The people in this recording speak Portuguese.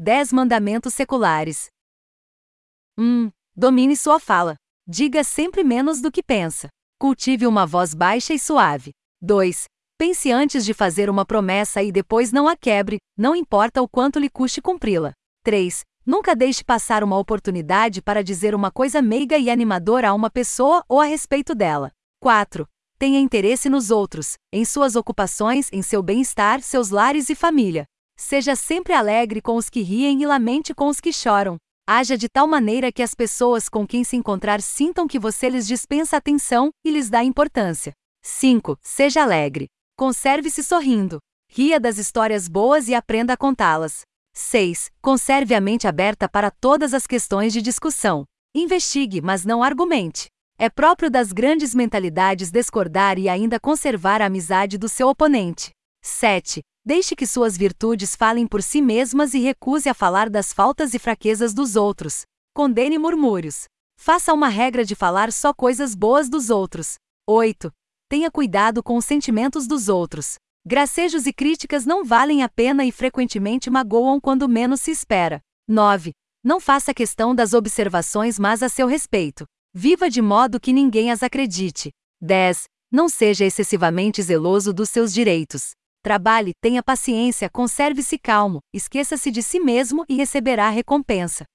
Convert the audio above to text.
10 mandamentos seculares. 1. Domine sua fala. Diga sempre menos do que pensa. Cultive uma voz baixa e suave. 2. Pense antes de fazer uma promessa e depois não a quebre, não importa o quanto lhe custe cumpri-la. 3. Nunca deixe passar uma oportunidade para dizer uma coisa meiga e animadora a uma pessoa ou a respeito dela. 4. Tenha interesse nos outros, em suas ocupações, em seu bem-estar, seus lares e família. Seja sempre alegre com os que riem e lamente com os que choram. Haja de tal maneira que as pessoas com quem se encontrar sintam que você lhes dispensa atenção e lhes dá importância. 5. Seja alegre. Conserve-se sorrindo. Ria das histórias boas e aprenda a contá-las. 6. Conserve a mente aberta para todas as questões de discussão. Investigue, mas não argumente. É próprio das grandes mentalidades discordar e ainda conservar a amizade do seu oponente. 7. Deixe que suas virtudes falem por si mesmas e recuse a falar das faltas e fraquezas dos outros. Condene murmúrios. Faça uma regra de falar só coisas boas dos outros. 8. Tenha cuidado com os sentimentos dos outros. Gracejos e críticas não valem a pena e frequentemente magoam quando menos se espera. 9. Não faça questão das observações mas a seu respeito. Viva de modo que ninguém as acredite. 10. Não seja excessivamente zeloso dos seus direitos. Trabalhe, tenha paciência, conserve-se calmo, esqueça-se de si mesmo e receberá recompensa.